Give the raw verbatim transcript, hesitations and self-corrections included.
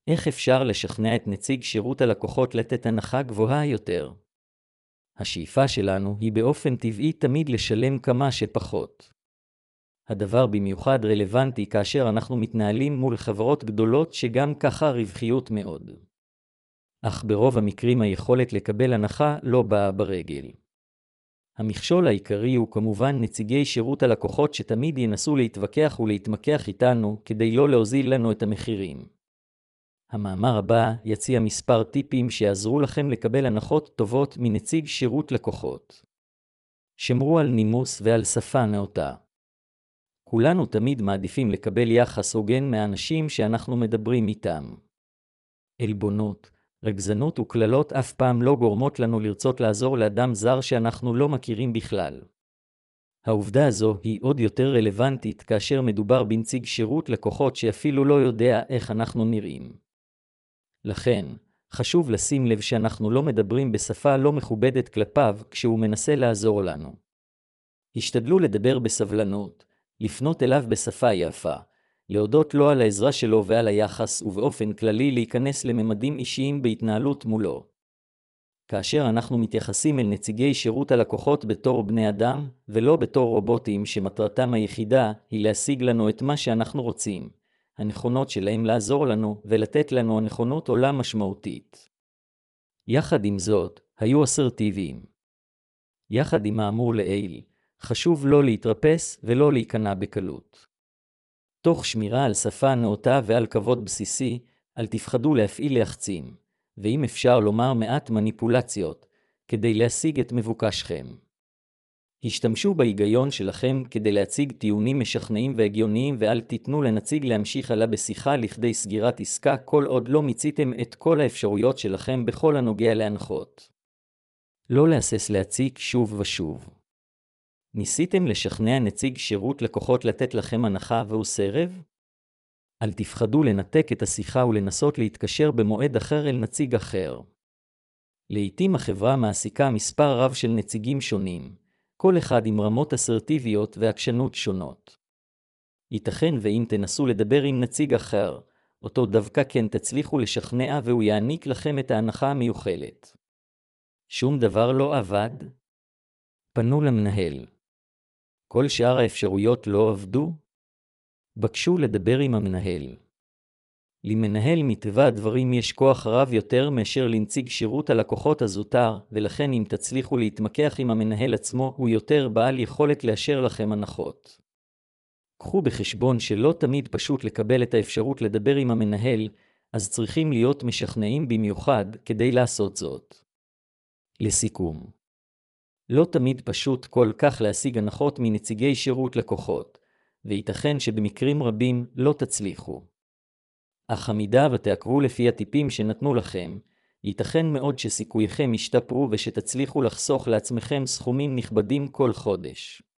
איך אפשר לשכנע את נציג שירות הלקוחות לתת הנחה גבוהה יותר? השאיפה שלנו היא באופן טבעי תמיד לשלם כמה שפחות. הדבר במיוחד רלוונטי כאשר אנחנו מתנהלים מול חברות גדולות שגם ככה רווחיות מאוד. אך ברוב המקרים היכולת לקבל הנחה לא באה ברגל. המכשול העיקרי הוא כמובן נציגי שירות הלקוחות שתמיד ינסו להתווכח ולהתמקח איתנו כדי לא להוזיל לנו את המחירים. המאמר הבא יציע מספר טיפים שיעזרו לכם לקבל הנחות טובות מנציג שירות לקוחות. שמרו על נימוס ועל שפה נאותה. כולנו תמיד מעדיפים לקבל יחס הוגן מהאנשים שאנחנו מדברים איתם. עלבונות, רגזנות וכללות אף פעם לא גורמות לנו לרצות לעזור לאדם זר שאנחנו לא מכירים בכלל. העובדה הזו היא עוד יותר רלוונטית כאשר מדובר בנציג שירות לקוחות שאפילו לא יודע איך אנחנו נראים. לכן, חשוב לשים לב שאנחנו לא מדברים בשפה לא מכובדת כלפיו כשהוא מנסה לעזור לנו. השתדלו לדבר בסבלנות, לפנות אליו בשפה יפה, להודות לו על העזרה שלו ועל היחס ובאופן כללי להיכנס לממדים אישיים בהתנהלות מולו. כאשר אנחנו מתייחסים אל נציגי שירות הלקוחות בתור בני אדם ולא בתור רובוטים שמטרתם היחידה היא להשיג לנו את מה שאנחנו רוצים, הנכונות שלהם לעזור לנו ולתת לנו הנכונות עולה משמעותית. יחד עם זאת, היו אסרטיביים. יחד עם האמור לעיל, חשוב לא להתרפס ולא להיכנע בקלות. תוך שמירה על שפה נאותה ועל כבוד בסיסי, אל תפחדו להפעיל לחצים, ואם אפשר לומר מעט מניפולציות, כדי להשיג את מבוקשכם. השתמשו בהיגיון שלכם כדי להציג טיעונים משכנעים והגיוניים ואל תיתנו לנציג להמשיך הלאה בשיחה לכדי סגירת עסקה כל עוד לא מיציתם את כל האפשרויות שלכם בכל הנוגע להנחות. לא להסס להציג שוב ושוב. ניסיתם לשכנע נציג שירות לקוחות לתת לכם הנחה והוא סירב? אל תפחדו לנתק את השיחה ולנסות להתקשר במועד אחר אל נציג אחר. לעתים החברה מעסיקה מספר רב של נציגים שונים, כל אחד עם רמות אסרטיביות ועקשנות שונות. ייתכן ואם תנסו לדבר עם נציג אחר, אותו דווקא כן תצליחו לשכנע והוא יעניק לכם את ההנחה המיוחלת. שום דבר לא עבד? פנו למנהל. כל שאר האפשרויות לא עבדו? בקשו לדבר עם המנהל. למנהל מטבע הדברים יש כוח רב יותר מאשר לנציג שירות הלקוחות הזוטר, ולכן אם תצליחו להתמקח עם המנהל עצמו, הוא יותר בעל יכולת לאשר לכם הנחות. קחו בחשבון שלא תמיד פשוט לקבל את האפשרות לדבר עם המנהל, אז צריכים להיות משכנעים במיוחד כדי לעשות זאת. לסיכום, לא תמיד פשוט כל כך להשיג הנחות מנציגי שירות לקוחות, וייתכן שבמקרים רבים לא תצליחו. אך עמידה ותעקבו לפי הטיפים שנתנו לכם, ייתכן מאוד שסיכוייכם ישתפרו ושתצליחו לחסוך לעצמכם סכומים נכבדים כל חודש.